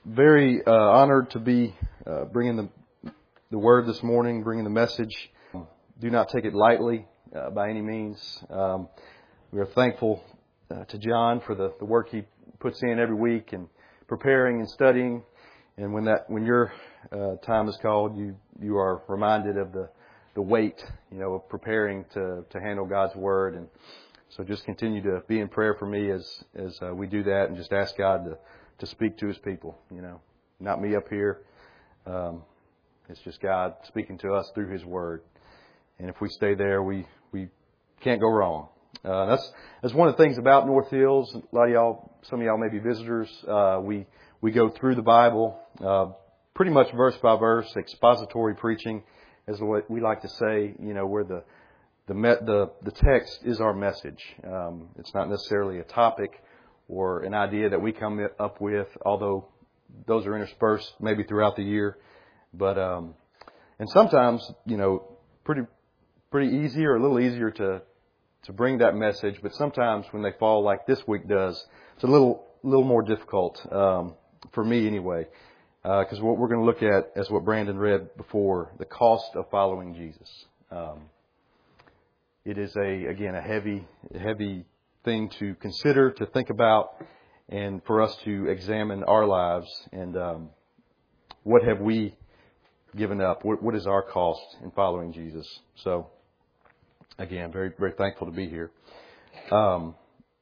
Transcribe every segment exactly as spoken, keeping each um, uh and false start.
very uh, honored to be uh, bringing the the word this morning, bringing the message. Do not take it lightly uh, by any means. Um, we are thankful uh, to John for the, the work he puts in every week and preparing and studying. And when that when your uh, time is called, you you are reminded of the the weight, you know, of preparing to to handle God's word. And so just continue to be in prayer for me as as uh, we do that, and just ask God to to speak to His people. You know, not me up here. Um, it's just God speaking to us through His word. And if we stay there, we we can't go wrong. Uh, that's that's one of the things about North Hills. A lot of y'all, some of y'all may be visitors. Uh, we we go through the Bible, uh, pretty much verse by verse, expository preaching, is what we like to say. You know, where the the met, the the text is our message. Um, it's not necessarily a topic or an idea that we come up with, although those are interspersed maybe throughout the year. But um, and sometimes, you know, pretty pretty easy or a little easier to to bring that message. But sometimes when they fall like this week does, it's a little little more difficult um, for me anyway. Because uh, what we're going to look at, as what Brandon read before, the cost of following Jesus. Um, it is a again a heavy heavy thing to consider, to think about, and for us to examine our lives and um, what have we given up? What, what is our cost in following Jesus? So, again, very very thankful to be here. Um,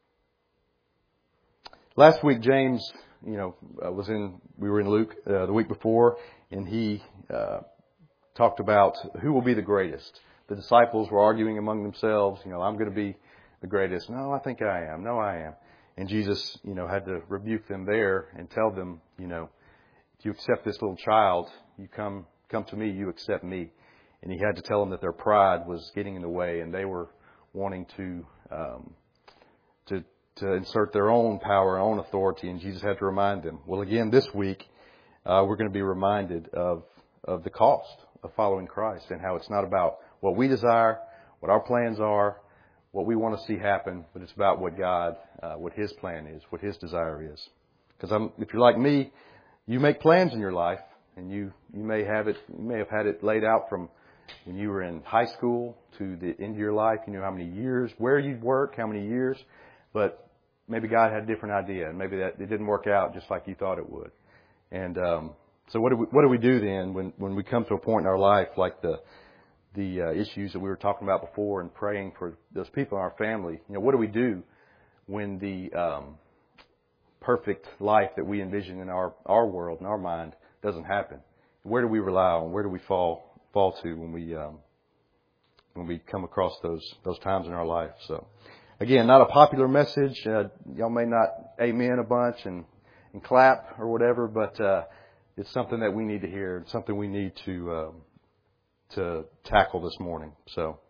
last week, James, you know, uh, was in. We were in Luke uh, the week before, and he uh, talked about who will be the greatest. The disciples were arguing among themselves. You know, I'm going to be the greatest. No, I think I am. No, I am. And Jesus, you know, had to rebuke them there and tell them, you know, if you accept this little child, you come come to me, you accept me. And he had to tell them that their pride was getting in the way, and they were wanting to um, to to insert their own power, their own authority. And Jesus had to remind them. Well, again, this week uh, we're going to be reminded of of the cost of following Christ, and how it's not about what we desire, what our plans are, what we want to see happen, but it's about what God, uh, what His plan is, what His desire is. Because I'm, if you're like me, you make plans in your life, and you, you may have it, you may have had it laid out from when you were in high school to the end of your life. You knew how many years, where you'd work, how many years, but maybe God had a different idea, and maybe that it didn't work out just like you thought it would. And um, so, what do we, what do we do then when when we come to a point in our life like the the uh, issues that we were talking about before, and praying for those people in our family? You know, what do we do when the um, perfect life that we envision in our, our world, in our mind, doesn't happen? Where do we rely on? Where do we fall fall to when we um, when we come across those those times in our life? So, again, not a popular message. Uh, y'all may not amen a bunch and, and clap or whatever, but uh, it's something that we need to hear. It's something we need to um, to tackle this morning. So,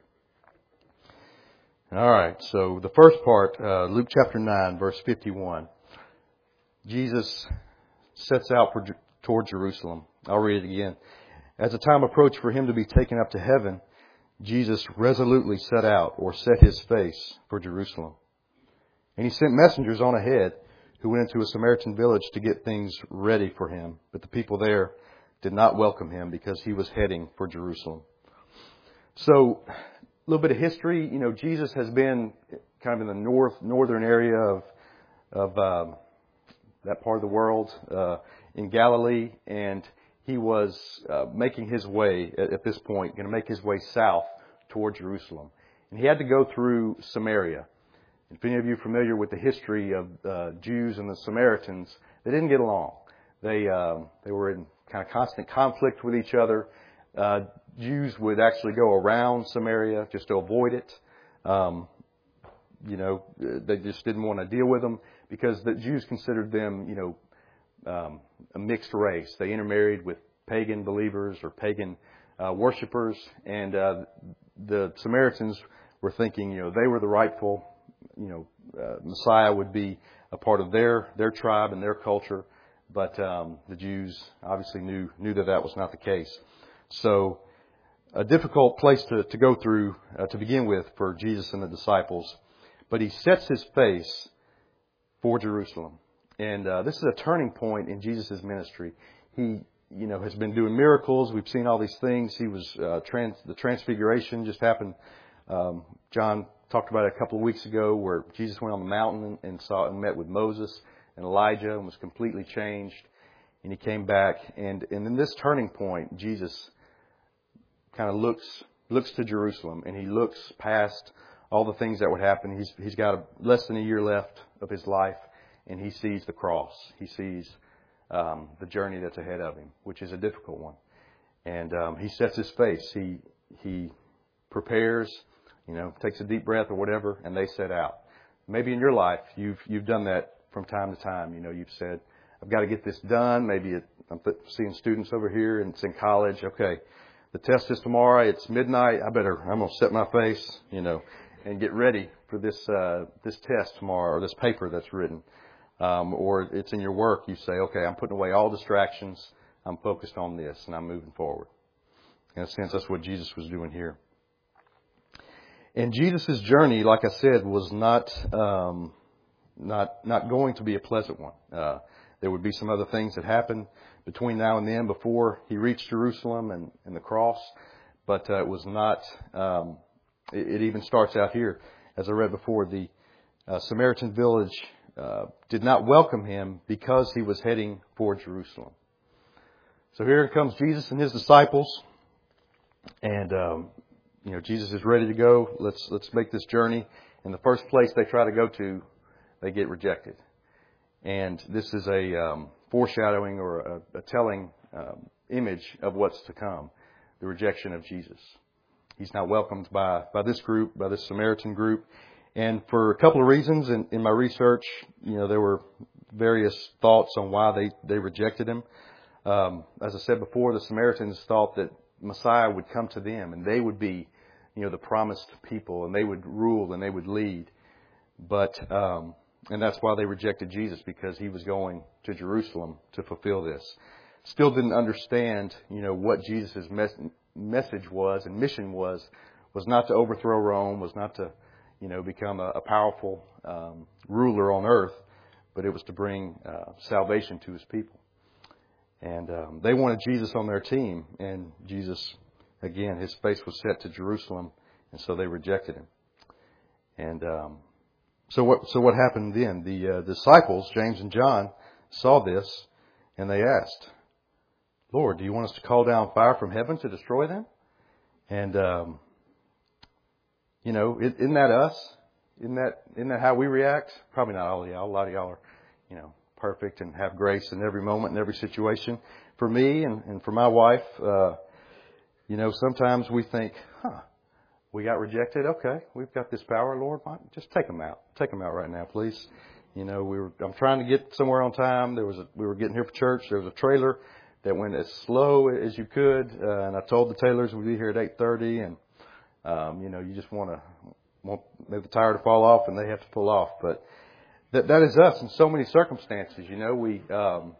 all right. So the first part, uh, Luke chapter nine, verse fifty-one. Jesus sets out for, toward Jerusalem. I'll read it again. As the time approached for Him to be taken up to heaven, Jesus resolutely set out, or set His face, for Jerusalem. And He sent messengers on ahead, who went into a Samaritan village to get things ready for Him. But the people there did not welcome Him, because He was heading for Jerusalem. So, a little bit of history. You know, Jesus has been kind of in the north northern area of of um, that part of the world, uh, in Galilee, and He was uh, making His way at, at this point, going to make His way south toward Jerusalem. And He had to go through Samaria. If any of you are familiar with the history of uh, Jews and the Samaritans, they didn't get along. They uh, they were in kind of constant conflict with each other. Uh, Jews would actually go around Samaria just to avoid it. Um, you know, they just didn't want to deal with them, because the Jews considered them, you know, um, a mixed race. They intermarried with pagan believers or pagan uh, worshipers, and uh, the Samaritans were thinking, you know, they were the rightful, you know, uh, Messiah would be a part of their their tribe and their culture. But um, the Jews obviously knew knew that that was not the case. So a difficult place to, to go through uh, to begin with for Jesus and the disciples. But He sets His face for Jerusalem. And uh, this is a turning point in Jesus' ministry. He, you know, has been doing miracles. We've seen all these things. He was uh, trans, the transfiguration just happened. Um, John talked about it a couple of weeks ago, where Jesus went on the mountain and saw and met with Moses and Elijah and was completely changed. And he came back, and, and in this turning point, Jesus kind of looks looks to Jerusalem, and he looks past all the things that would happen. He's he's got a, less than a year left of his life, and he sees the cross. He sees um, the journey that's ahead of him, which is a difficult one. And um, he sets his face. He he prepares, you know, takes a deep breath or whatever, and they set out. Maybe in your life you've you've done that from time to time. You know, you've said, I've got to get this done. Maybe it, I'm seeing students over here and it's in college. Okay, the test is tomorrow. It's midnight. I better, I'm going to set my face, you know, and get ready for this, uh, this test tomorrow, or this paper that's written. Um, or it's in your work. You say, okay, I'm putting away all distractions. I'm focused on this and I'm moving forward. In a sense, that's what Jesus was doing here. And Jesus' journey, like I said, was not, um, not, not going to be a pleasant one. Uh, There would be some other things that happened between now and then before he reached Jerusalem and, and the cross. But uh, it was not, um, it, it even starts out here. As I read before, the uh, Samaritan village uh, did not welcome him because he was heading for Jerusalem. So here comes Jesus and his disciples. And, um, you know, Jesus is ready to go. Let's, let's make this journey. And the first place they try to go to, they get rejected. And this is a um, foreshadowing or a, a telling um, image of what's to come, the rejection of Jesus. He's not welcomed by, by this group, by this Samaritan group. And for a couple of reasons in, in my research, you know, there were various thoughts on why they, they rejected him. Um, as I said before, the Samaritans thought that Messiah would come to them and they would be, you know, the promised people, and they would rule and they would lead. But, um, And that's why they rejected Jesus, because he was going to Jerusalem to fulfill this. Still didn't understand, you know, what Jesus' mes- message was and mission was, was not to overthrow Rome, was not to, you know, become a, a powerful um, ruler on earth, but it was to bring uh, salvation to his people. And um, they wanted Jesus on their team, and Jesus, again, his face was set to Jerusalem, and so they rejected him. And um So what, so what happened then? The uh, disciples, James and John, saw this and they asked, Lord, do you want us to call down fire from heaven to destroy them? And, um, you know, isn't that us? Isn't that, isn't that how we react? Probably not all of y'all. A lot of y'all are, you know, perfect and have grace in every moment and every situation. For me and, and for my wife, uh, you know, sometimes we think, huh, we got rejected. Okay, we've got this power, Lord. Just take them out. Take them out right now, please. You know, we were. I'm trying to get somewhere on time. There was. A, we were getting here for church. There was a trailer that went as slow as you could, uh, and I told the Taylors we'd be here at eight thirty. And um, you know, you just want to want maybe the tire to fall off, and they have to pull off. But that that is us in so many circumstances. You know, we um,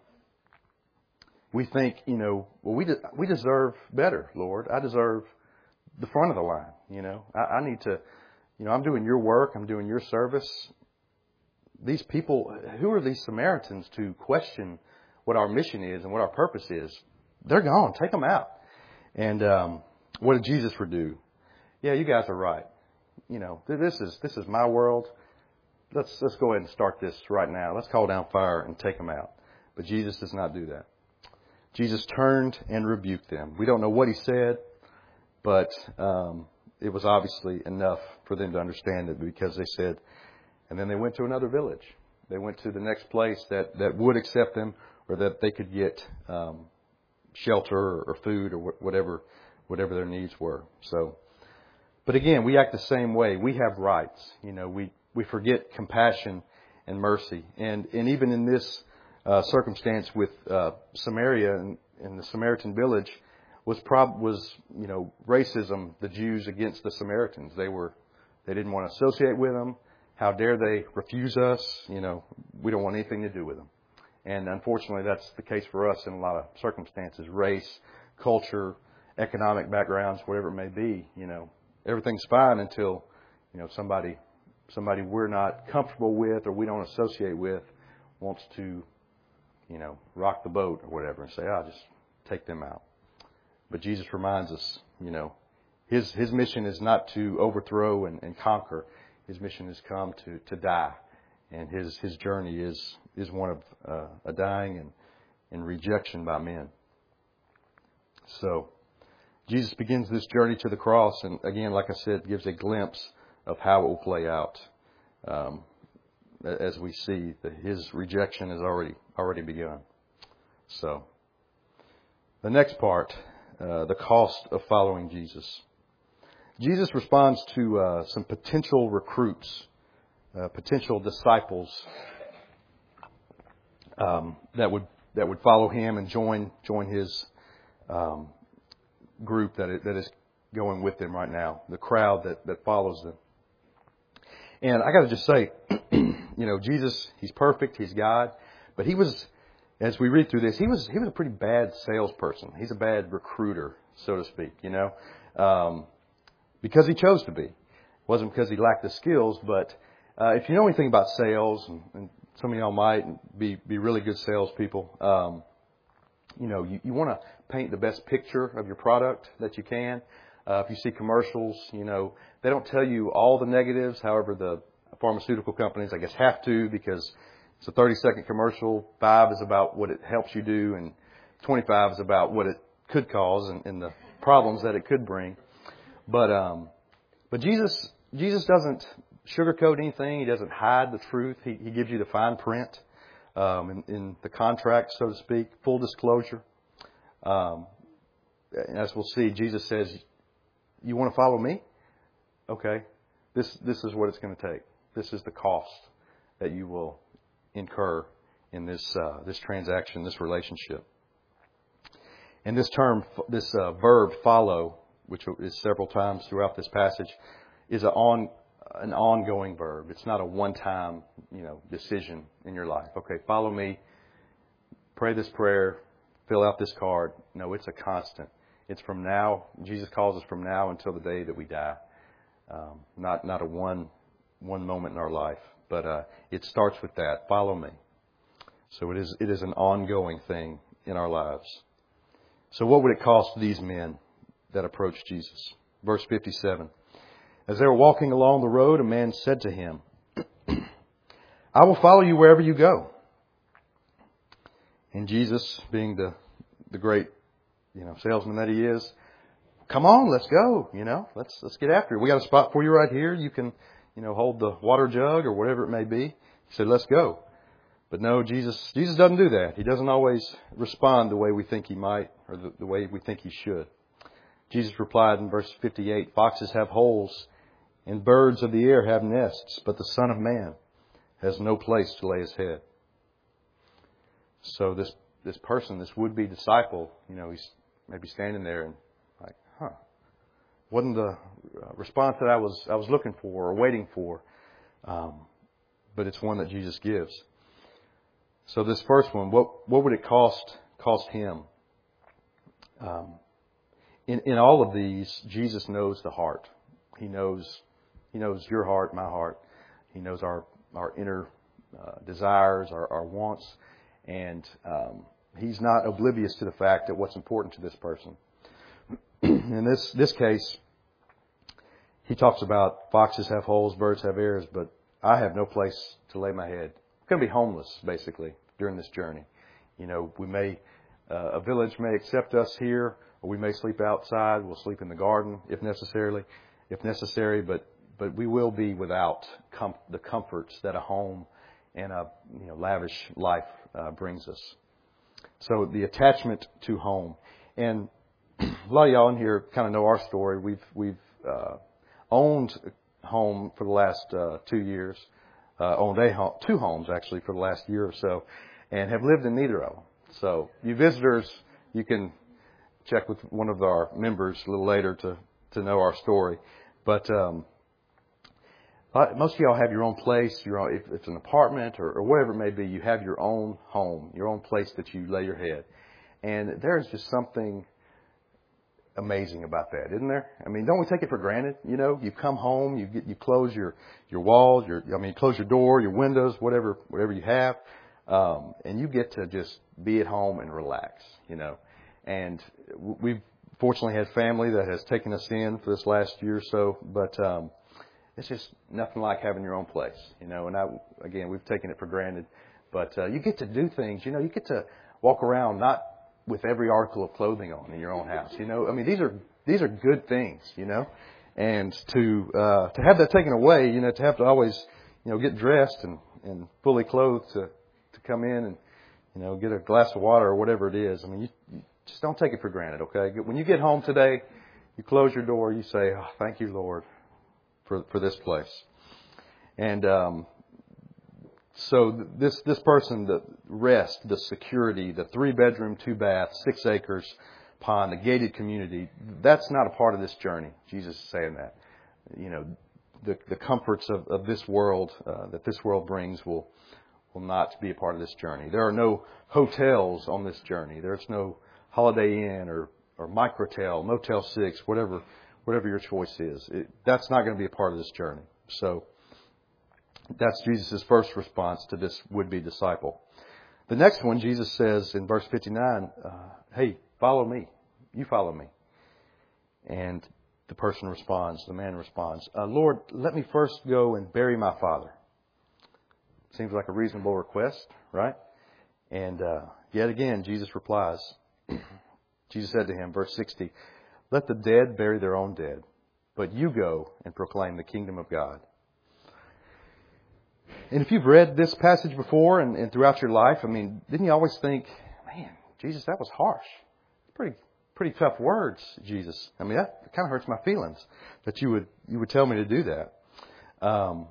we think, you know, well, we de- we deserve better, Lord. I deserve the front of the line. You know, I, I need to, you know, I'm doing your work. I'm doing your service. These people, who are these Samaritans to question what our mission is and what our purpose is? They're gone. Take them out. And um, what did Jesus do? Yeah, you guys are right. You know, this is this is my world. Let's let's go ahead and start this right now. Let's call down fire and take them out. But Jesus does not do that. Jesus turned and rebuked them. We don't know what he said, but um, it was obviously enough for them to understand it, because they said, and then they went to another village. They went to the next place that, that would accept them, or that they could get um, shelter or, or food or wh- whatever whatever their needs were. So, but again, we act the same way. We have rights. You know, we, we forget compassion and mercy. And and even in this uh, circumstance with uh, Samaria and, and the Samaritan village, was prob was you know racism, the Jews against the Samaritans. They were they didn't want to associate with them. How dare they refuse us? You know, we don't want anything to do with them. And unfortunately, that's the case for us in a lot of circumstances: race, culture, economic backgrounds, whatever it may be. You know, everything's fine until you know somebody somebody we're not comfortable with or we don't associate with wants to, you know, rock the boat or whatever and say, "I'll just take them out." But Jesus reminds us, you know, his his mission is not to overthrow and, and conquer. His mission has come to, to die, and his his journey is is one of uh, a dying and, and rejection by men. So Jesus begins this journey to the cross, and again, like I said, gives a glimpse of how it will play out. Um, as we see that his rejection has already already begun. So the next part, uh, the cost of following Jesus. Jesus responds to uh, some potential recruits, uh, potential disciples um, that would that would follow him and join join his um, group that is, that is going with him right now, the crowd that, that follows them. And I got to just say, you know, Jesus, he's perfect, he's God, but he was, as we read through this, he was he was a pretty bad salesperson. He's a bad recruiter, so to speak, you know, um, because he chose to be. It wasn't because he lacked the skills, but uh, if you know anything about sales, and, and some of y'all might be be really good salespeople, um, you know, you, you want to paint the best picture of your product that you can. Uh, if you see commercials, you know, they don't tell you all the negatives. However, the pharmaceutical companies, I guess, have to, because it's a thirty second commercial. Five is about what it helps you do, and twenty-five is about what it could cause and, and the problems that it could bring. But um, but Jesus Jesus doesn't sugarcoat anything. He doesn't hide the truth. He, he gives you the fine print um, in, in the contract, so to speak, full disclosure. Um, as we'll see, Jesus says, "You want to follow me? Okay, this this is what it's going to take. This is the cost that you will incur in this uh, this transaction, this relationship." And this term, this uh, verb "follow," which is several times throughout this passage, is an on an ongoing verb. It's not a one-time, you know, decision in your life. Okay, follow me, pray this prayer, fill out this card. No, it's a constant. It's from now. Jesus calls us from now until the day that we die. Um, not not a one one moment in our life, but uh, it starts with that. Follow me. So it is it is an ongoing thing in our lives. So what would it cost these men that approached Jesus? Verse fifty-seven. As they were walking along the road, a man said to him, "I will follow you wherever you go." And Jesus, being the the great, you know, salesman that he is, "Come on, let's go. You know, let's let's get after it. We got a spot for you right here. You can, you know, hold the water jug or whatever it may be." He said, "Let's go." But no, Jesus Jesus doesn't do that. He doesn't always respond the way we think he might, or the, the way we think he should. Jesus replied in verse fifty-eight, "Foxes have holes, and birds of the air have nests, but the Son of Man has no place to lay his head." So this this person, this would-be disciple, you know, he's maybe standing there and like, huh, wasn't the response that I was I was looking for or waiting for, um, but it's one that Jesus gives. So this first one, what what would it cost cost him? Um, in in all of these, Jesus knows the heart. He knows he knows your heart, my heart. He knows our our inner uh, desires, our, our wants, and um, he's not oblivious to the fact that what's important to this person. In this this case, he talks about foxes have holes, birds have ears, but I have no place to lay my head. I'm going to be homeless, basically, during this journey. You know, we may, uh, a village may accept us here, or we may sleep outside. We'll sleep in the garden if necessarily, if necessary, but, but we will be without com- the comforts that a home and a, you know, lavish life uh, brings us. So the attachment to home. And a lot of y'all in here kind of know our story. We've, we've, uh, owned a home for the last, uh, two years. Uh, owned a home, two homes actually for the last year or so, and have lived in neither of them. So you visitors, you can check with one of our members a little later to, to know our story. But um, most of y'all have your own place, your own, if it's an apartment or, or whatever it may be, you have your own home, your own place that you lay your head. And there's just something amazing about that, isn't there? I mean, don't we take it for granted? You know, you come home, you get, you close your, your walls, your, I mean, close your door, your windows, whatever, whatever you have. Um, and you get to just be at home and relax, you know. And we've fortunately had family that has taken us in for this last year or so, but um, it's just nothing like having your own place, you know. And I, again, we've taken it for granted, but uh, you get to do things, you know. You get to walk around not with every article of clothing on in your own house, you know. I mean, these are these are good things, you know. And to uh, to have that taken away, you know, to have to always, you know, get dressed and, and fully clothed to, to come in and, you know, get a glass of water or whatever it is. I mean, you, you just don't take it for granted, okay? When you get home today, you close your door, you say, oh, thank you, Lord, for for this place. And um, so this this person, the rest, the security, the three-bedroom, two-bath, six acres, pond, the gated community, that's not a part of this journey. Jesus is saying that. You know, the the comforts of, of this world, uh, that this world brings will will not be a part of this journey. There are no hotels on this journey. There's no Holiday Inn or, or Microtel, Motel six, whatever whatever your choice is. It, that's not going to be a part of this journey. So that's Jesus' first response to this would-be disciple. The next one, Jesus says in verse fifty-nine, uh, hey, follow me. You follow me. And the person responds, the man responds, uh, Lord, let me first go and bury my father. Seems like a reasonable request, right? And uh, yet again, Jesus replies. Jesus said to him, verse sixty, let the dead bury their own dead, but you go and proclaim the kingdom of God. And if you've read this passage before and, and throughout your life, I mean, didn't you always think, man, Jesus, that was harsh. Pretty pretty tough words, Jesus. I mean, that kind of hurts my feelings that you would you would tell me to do that. Um,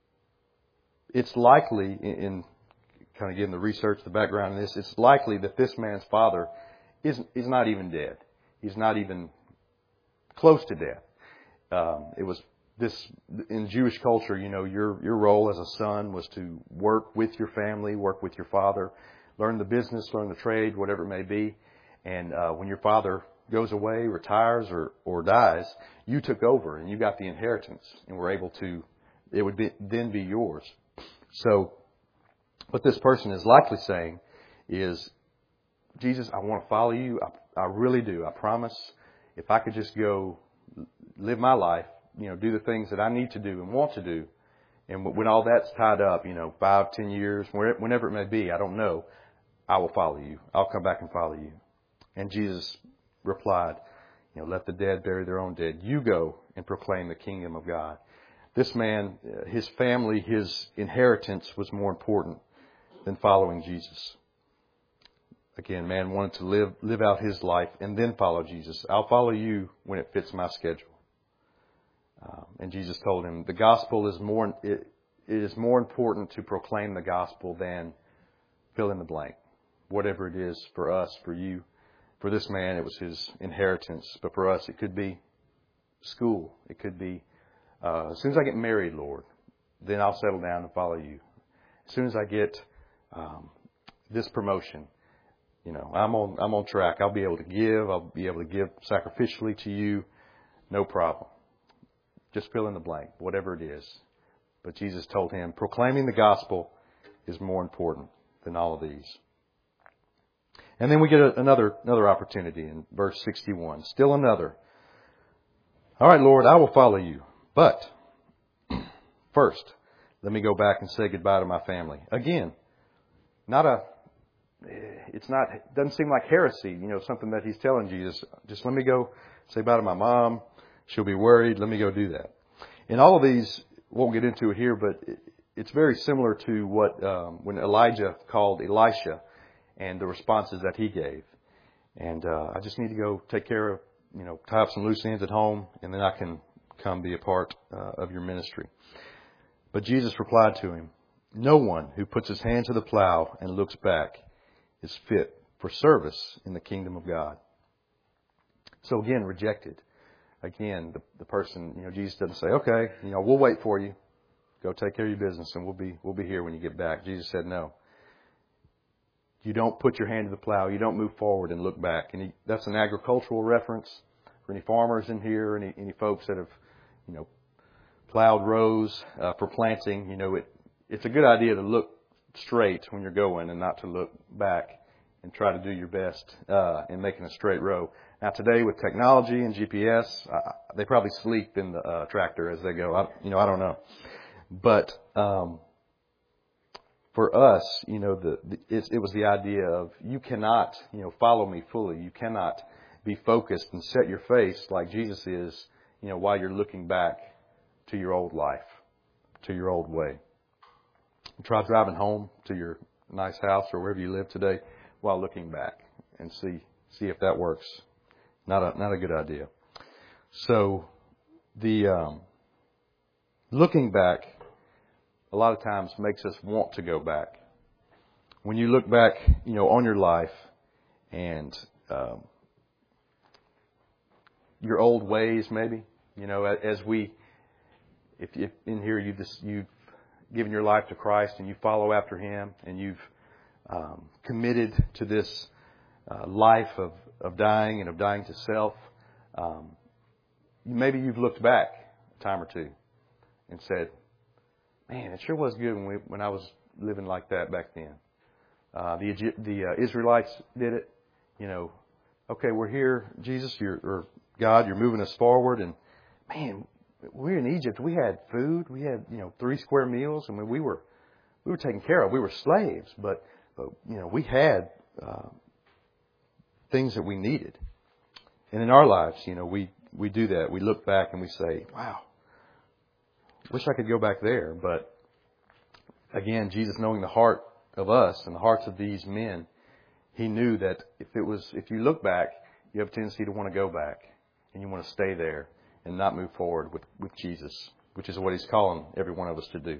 it's likely, in, in kind of getting the research, the background in this, it's likely that this man's father is is not even dead. He's not even close to death. Um, it was this in Jewish culture, you know, your your role as a son was to work with your family, work with your father, learn the business, learn the trade, whatever it may be. And uh, when your father goes away, retires, or, or dies, you took over and you got the inheritance and were able to, it would be, then be yours. So what this person is likely saying is, Jesus, I want to follow you. I, I really do. I promise. If I could just go live my life, you know, do the things that I need to do and want to do. And when all that's tied up, you know, five, ten years, whenever it may be, I don't know, I will follow you. I'll come back and follow you. And Jesus replied, you know, let the dead bury their own dead. You go and proclaim the kingdom of God. This man, his family, his inheritance was more important than following Jesus. Again, man wanted to live live out his life and then follow Jesus. I'll follow you when it fits my schedule. Um, and Jesus told him, the gospel is more, it, it is more important to proclaim the gospel than fill in the blank. Whatever it is for us, for you. For this man, it was his inheritance. But for us, it could be school. It could be, uh, as soon as I get married, Lord, then I'll settle down and follow you. As soon as I get um, this promotion, you know, I'm on I'm on track. I'll be able to give. I'll be able to give sacrificially to you. No problem. Just fill in the blank, whatever it is. But Jesus told him, proclaiming the gospel is more important than all of these. And then we get a, another another opportunity in verse sixty-one. Still another. All right, Lord, I will follow you. But first, let me go back and say goodbye to my family. Again, not a, it's not, it doesn't seem like heresy, you know, something that he's telling Jesus. Just let me go say bye to my mom. She'll be worried. Let me go do that. And all of these, won't get into it here, but it's very similar to what, um, when Elijah called Elisha and the responses that he gave. And uh, I just need to go take care of, you know, tie up some loose ends at home, and then I can come be a part uh, of your ministry. But Jesus replied to him, no one who puts his hand to the plow and looks back is fit for service in the kingdom of God. So again, rejected. Again, the, the person, you know, Jesus doesn't say, okay, you know, we'll wait for you. Go take care of your business and we'll be, we'll be here when you get back. Jesus said, no. You don't put your hand to the plow. You don't move forward and look back. And he, that's an agricultural reference for any farmers in here, any, any folks that have, you know, plowed rows uh, for planting. You know, it, it's a good idea to look straight when you're going and not to look back and try to do your best uh, in making a straight row. Now today with technology and G P S, uh, they probably sleep in the uh, tractor as they go. I, you know, I don't know. But um, for us, you know, the, the it, it was the idea of you cannot, you know, follow me fully. You cannot be focused and set your face like Jesus is, you know, while you're looking back to your old life, to your old way. Try driving home to your nice house or wherever you live today while looking back and see see if that works. Not a not a good idea. So the um, looking back a lot of times makes us want to go back. When you look back, you know, on your life and um, your old ways, maybe, you know, as we, if, if in here you just you've given your life to Christ and you follow after Him and you've um, committed to this uh, life of, of dying and of dying to self, um, maybe you've looked back a time or two and said, "Man, it sure was good when we when I was living like that back then." Uh, the the uh, Israelites did it. You know, okay, we're here, Jesus, you're, or God, you're moving us forward, and man, we're in Egypt. We had food. We had, you know, three square meals. I mean, we were we were taken care of. We were slaves, but but you know, we had uh, things that we needed. And in our lives, you know, we we do that. We look back and we say, "Wow, wish I could go back there." But again, Jesus, knowing the heart of us and the hearts of these men, He knew that if it was if you look back, you have a tendency to want to go back and you want to stay there and not move forward with, with Jesus, which is what He's calling every one of us to do.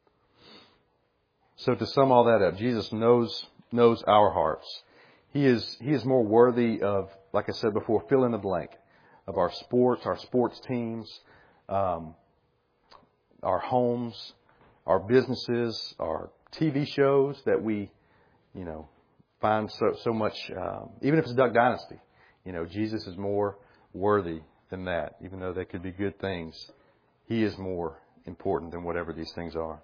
So to sum all that up, Jesus knows knows our hearts. He is He is more worthy of, like I said before, fill in the blank, of our sports, our sports teams, um, our homes, our businesses, our T V shows that we, you know, find so so much. Um, even if it's Duck Dynasty, you know, Jesus is more worthy than that. Even though they could be good things, He is more important than whatever these things are.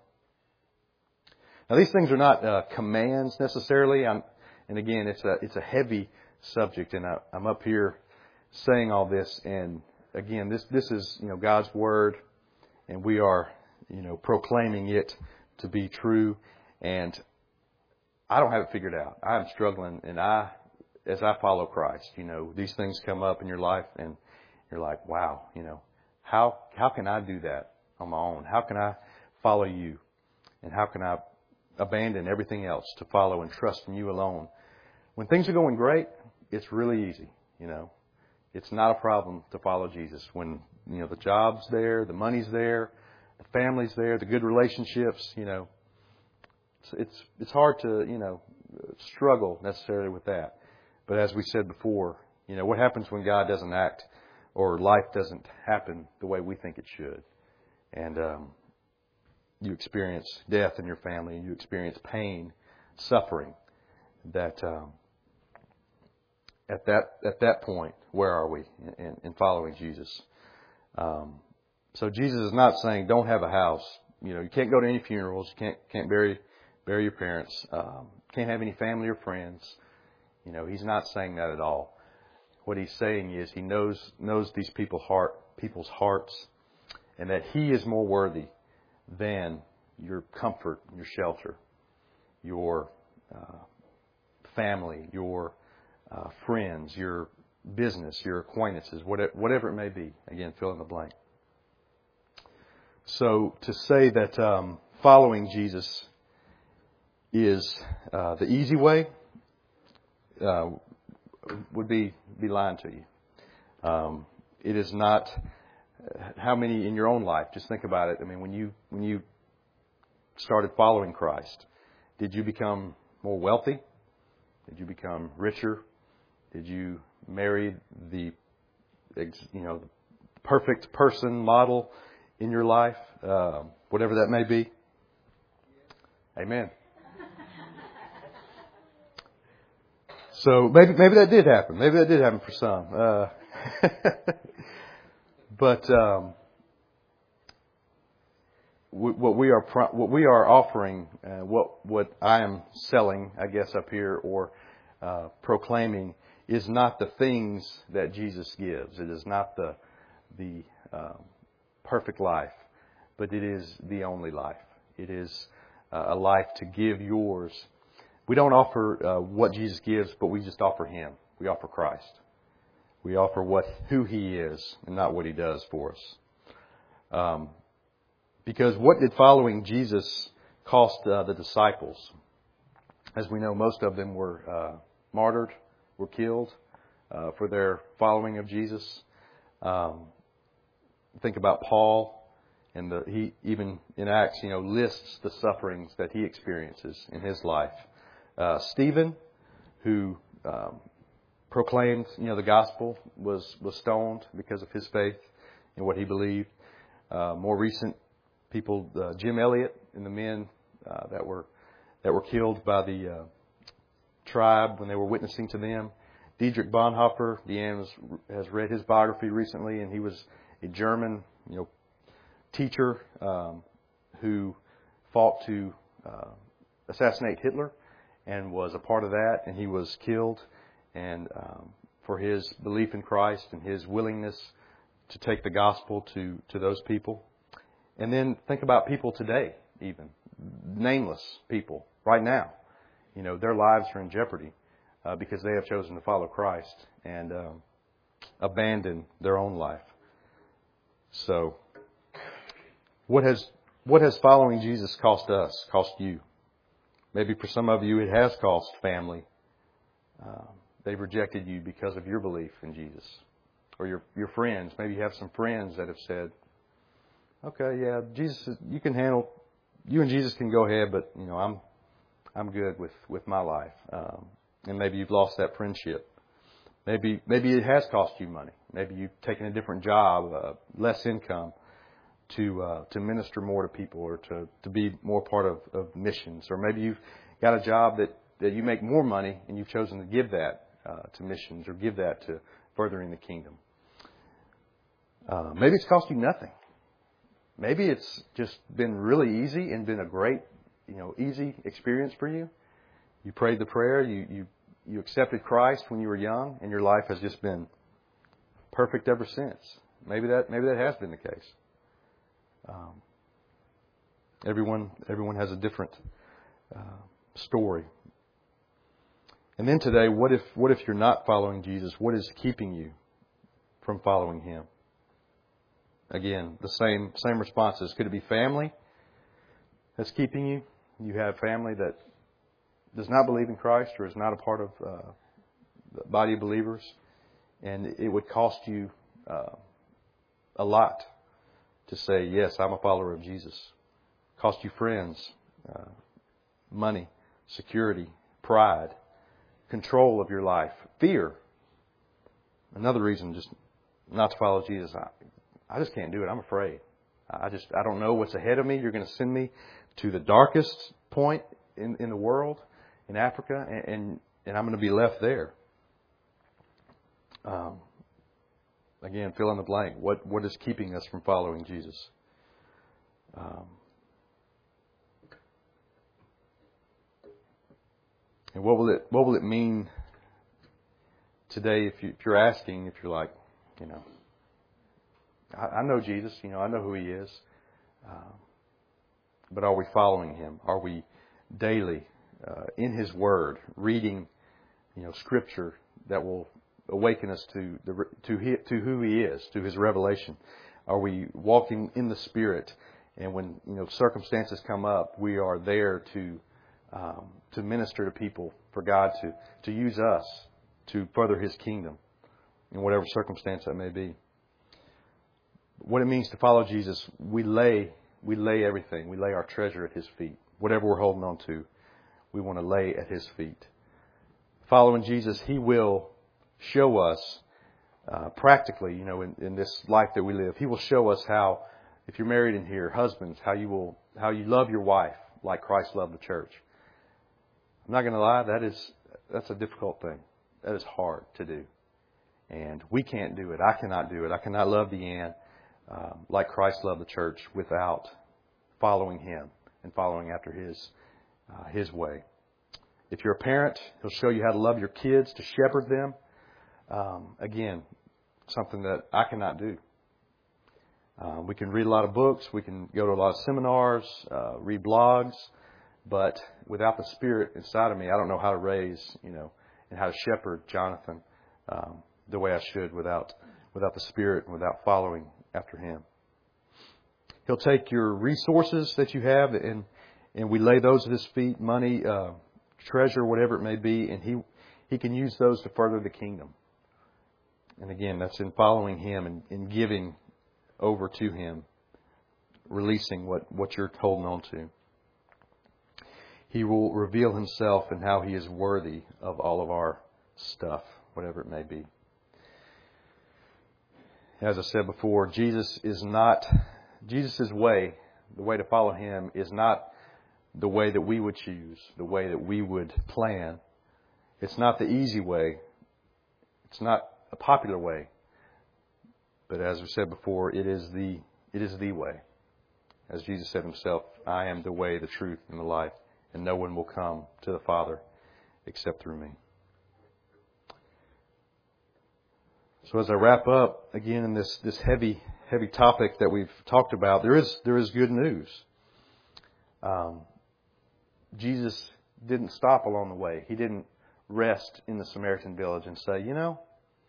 Now, these things are not uh, commands necessarily. I'm, and again, it's a it's a heavy subject, and I, I'm up here saying all this. And again, this this is, you know, God's word, and we are, you know, proclaiming it to be true. And I don't have it figured out. I'm struggling, and I, as I follow Christ, you know, these things come up in your life, and you're like, wow, you know, how how can I do that on my own? How can I follow You? And how can I abandon everything else to follow and trust in You alone? When things are going great, it's really easy, you know. It's not a problem to follow Jesus. When, you know, the job's there, the money's there, the family's there, the good relationships, you know, it's it's, it's hard to, you know, struggle necessarily with that. But as we said before, you know, what happens when God doesn't act or life doesn't happen the way we think it should? And um, you experience death in your family, and you experience pain, suffering. That um, at that at that point, where are we in, in following Jesus? Um, so Jesus is not saying don't have a house. You know, you can't go to any funerals. You can't can't bury bury your parents. Um, can't have any family or friends. You know, He's not saying that at all. What He's saying is He knows knows these people heart people's hearts, and that He is more worthy than your comfort, your shelter, your uh, family, your uh, friends, your business, your acquaintances, whatever, whatever it may be. Again, fill in the blank. So to say that um, following Jesus is uh, the easy way uh, would be be lying to you. Um, it is not. How many in your own life? Just think about it. I mean, when you when you started following Christ, did you become more wealthy? Did you become richer? Did you marry the, you know, the perfect person model in your life, uh, whatever that may be? Amen. So maybe maybe that did happen. Maybe that did happen for some. Uh, but um, what we are pro- what we are offering, uh, what what I am selling, I guess, up here or uh, proclaiming is not the things that Jesus gives. It is not the the um, perfect life, but it is the only life. It is uh, a life to give yours. We don't offer uh, what Jesus gives, but we just offer Him. We offer Christ. We offer what who He is and not what He does for us. Um, because what did following Jesus cost uh, the disciples? As we know, most of them were uh, martyred, were killed uh, for their following of Jesus. Um, think about Paul. And the, he, even in Acts, you know, lists the sufferings that he experiences in his life. Uh, Stephen, who um, proclaimed, you know, the gospel, was, was stoned because of his faith in what he believed. Uh, more recent people, uh, Jim Elliot and the men uh, that were that were killed by the uh, tribe when they were witnessing to them. Dietrich Bonhoeffer, Deanne has, has read his biography recently, and he was a German, you know, teacher um, who fought to uh, assassinate Hitler and was a part of that, and he was killed. And um, for his belief in Christ and his willingness to take the gospel to, to those people. And then think about people today, even nameless people right now. You know, their lives are in jeopardy uh, because they have chosen to follow Christ and um, abandon their own life. So, what has what has following Jesus cost us? Cost you? Maybe for some of you, it has cost family. Um, they've rejected you because of your belief in Jesus, or your your friends. Maybe you have some friends that have said, "Okay, yeah, Jesus, you can handle. You and Jesus can go ahead, but you know, I'm I'm good with, with my life." Um, and maybe you've lost that friendship. Maybe maybe it has cost you money. Maybe you've taken a different job, uh, less income, to uh, to minister more to people, or to, to be more part of, of missions. Or maybe you've got a job that, that you make more money and you've chosen to give that uh, to missions or give that to furthering the kingdom. Uh, maybe it's cost you nothing. Maybe it's just been really easy and been a great, you know, easy experience for you. You prayed the prayer, you, you, you accepted Christ when you were young, and your life has just been perfect ever since. Maybe that maybe that has been the case. Um, everyone everyone has a different uh, story. And then today, what if what if you're not following Jesus? What is keeping you from following Him? Again, the same same responses. Could it be family that's keeping you? You have family that does not believe in Christ or is not a part of uh, the body of believers, and it would cost you uh, a lot to say, yes, I'm a follower of Jesus. Cost you friends, uh, money, security, pride, control of your life, fear. Another reason just not to follow Jesus. I, I just can't do it. I'm afraid. I just I don't know what's ahead of me. You're going to send me to the darkest point in, in the world, in Africa, and, and, and I'm going to be left there. Um, again, fill in the blank. What what is keeping us from following Jesus? Um, and what will it what will it mean today if, you, if you're asking, if you're like, you know, I, I know Jesus, you know, I know who He is, um, but are we following Him? Are we daily uh, in His Word, reading, you know, Scripture that will awaken us to the to he, to who He is, to His revelation? Are we walking in the Spirit? And when, you know, circumstances come up, we are there to um, to minister to people, for God to to use us to further His kingdom in whatever circumstance that may be. What it means to follow Jesus, we lay we lay everything. We lay our treasure at His feet. Whatever we're holding on to, we want to lay at His feet. Following Jesus, He will show us uh, practically, you know, in, in this life that we live, He will show us how, if you're married in here, husbands, how you will how you love your wife like Christ loved the church. I'm not going to lie, that is that's a difficult thing. That is hard to do. And we can't do it. I cannot do it. I cannot love Deanne um, like Christ loved the church without following Him and following after His uh, His way. If you're a parent, He'll show you how to love your kids, to shepherd them. Um, again, something that I cannot do. Uh, we can read a lot of books, we can go to a lot of seminars, uh, read blogs, but without the Spirit inside of me, I don't know how to raise, you know, and how to shepherd Jonathan um, the way I should without without the Spirit and without following after Him. He'll take your resources that you have and and we lay those at His feet, money, uh, treasure, whatever it may be, and He He can use those to further the kingdom. And again, that's in following Him and in giving over to Him, releasing what, what you're holding on to. He will reveal Himself and how He is worthy of all of our stuff, whatever it may be. As I said before, Jesus is not, Jesus' way, the way to follow Him is not the way that we would choose, the way that we would plan. It's not the easy way. It's not a popular way. But as we said before, it is the it is the way. As Jesus said Himself, I am the way, the truth, and the life, and no one will come to the Father except through me. So as I wrap up again in this, this heavy heavy topic that we've talked about, there is there is good news. Um, Jesus didn't stop along the way. He didn't rest in the Samaritan village and say, you know,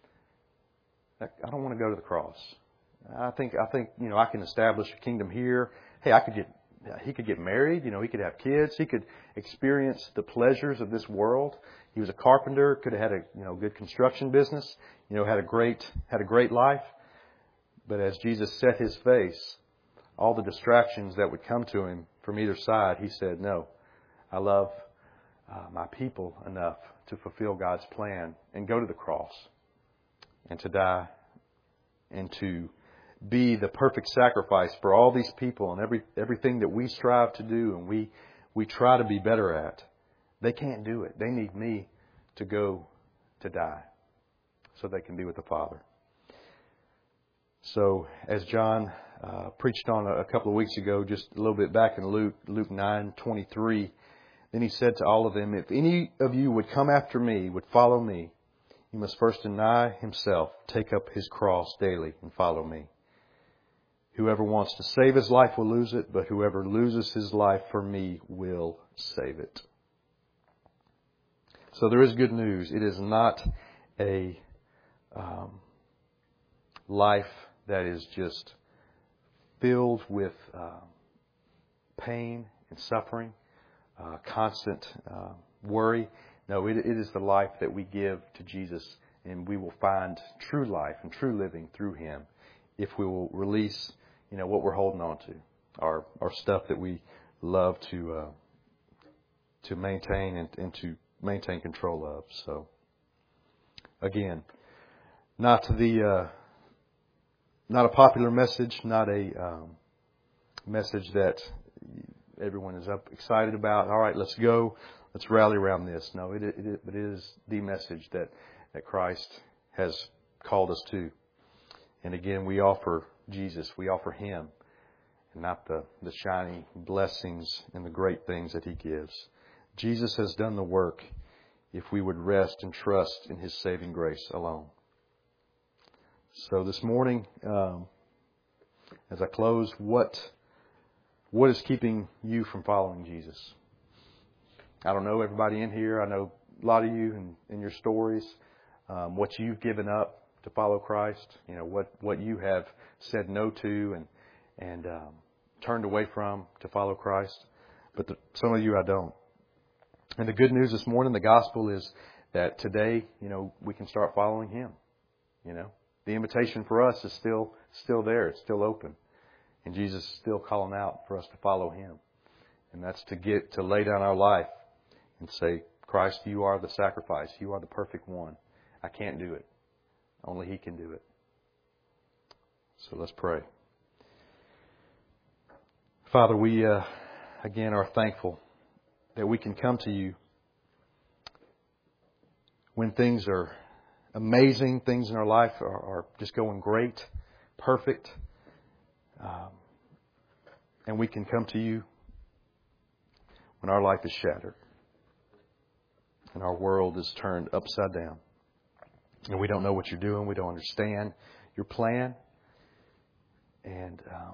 I don't want to go to the cross. I think I think you know I can establish a kingdom here. Hey, I could get he could get married. You know, he could have kids. He could experience the pleasures of this world. He was a carpenter. Could have had a you know good construction business. You know, had a great had a great life. But as Jesus set His face, all the distractions that would come to Him from either side, He said, "No, I love uh, my people enough to fulfill God's plan and go to the cross." And to die and to be the perfect sacrifice for all these people and every everything that we strive to do and we we try to be better at. They can't do it. They need me to go to die so they can be with the Father. So as John uh, preached on a, a couple of weeks ago, just a little bit back in Luke, Luke nine twenty-three, then He said to all of them, if any of you would come after me, would follow me, he must first deny himself, take up his cross daily, and follow me. Whoever wants to save his life will lose it, but whoever loses his life for me will save it. So there is good news. It is not a um, life that is just filled with uh, pain and suffering, uh, constant uh, worry. No, it, it is the life that we give to Jesus, and we will find true life and true living through Him if we will release, you know, what we're holding on to, our our stuff that we love to uh, to maintain and, and to maintain control of. So, again, not the uh, not a popular message, not a um, message that everyone is up excited about. All right, let's go. Let's rally around this. No, it, it, it is the message that, that Christ has called us to. And again, we offer Jesus. We offer Him, and not the, the shiny blessings and the great things that He gives. Jesus has done the work if we would rest and trust in His saving grace alone. So this morning, um, as I close, what what is keeping you from following Jesus? I don't know everybody in here. I know a lot of you and in, in your stories, um, what you've given up to follow Christ. You know what, what you have said no to and and um, turned away from to follow Christ. But the, some of you I don't. And the good news this morning, the gospel is that today, you know, we can start following Him. You know, the invitation for us is still still there. It's still open, and Jesus is still calling out for us to follow Him. And that's to get to lay down our life and say, Christ, you are the sacrifice. You are the perfect one. I can't do it. Only He can do it. So let's pray. Father, we uh, again are thankful that we can come to You when things are amazing, things in our life are, are just going great, perfect. Um, And we can come to you when our life is shattered and our world is turned upside down. And we don't know what you're doing. We don't understand your plan. And um,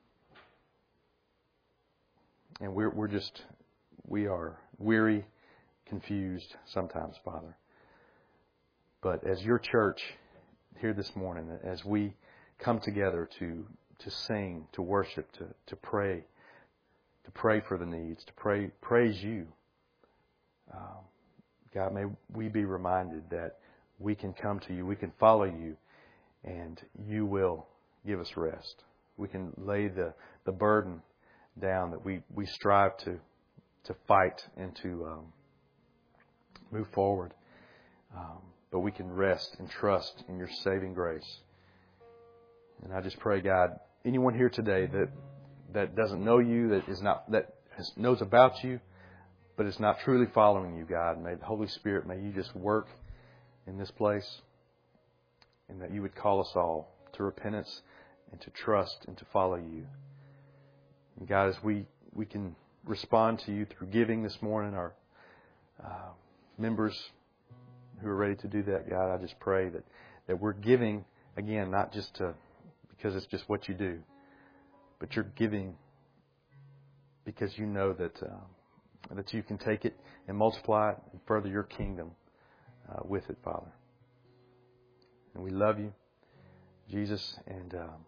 and we're we're just we are weary, confused sometimes, Father. But as your church here this morning, as we come together to to sing, to worship, to to pray, to pray for the needs, to pray praise you, um, God, may we be reminded that we can come to you, we can follow you, and you will give us rest. We can lay the, the burden down that we, we strive to to fight and to um, move forward. Um, but we can rest and trust in your saving grace. And I just pray, God, anyone here today that that doesn't know you, that is not that has, knows about you, but is not truly following you, God, may the Holy Spirit, may you just work in this place, and that you would call us all to repentance and to trust and to follow you. And God, as we, we can respond to you through giving this morning, our uh, members who are ready to do that, God, I just pray that, that we're giving, again, not just to because it's just what you do, but you're giving because you know that uh, that you can take it and multiply it and further your kingdom Uh, with it, Father. And we love you, Jesus, and um,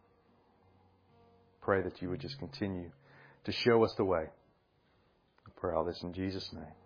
pray that you would just continue to show us the way. I pray all this in Jesus' name.